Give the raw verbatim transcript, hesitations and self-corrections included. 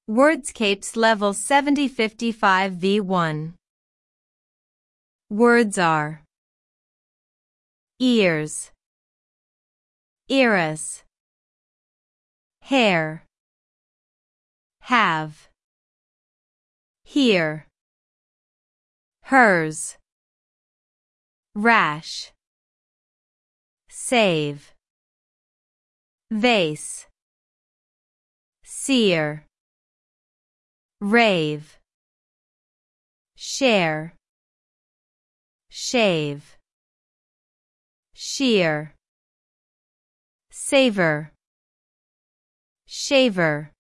Wordscapes Level seventy fifty-five V one. Words are ears, iris, hair, have, here, hers, rash, save, vase, seer, rave, share, shave, shear, savor, shaver.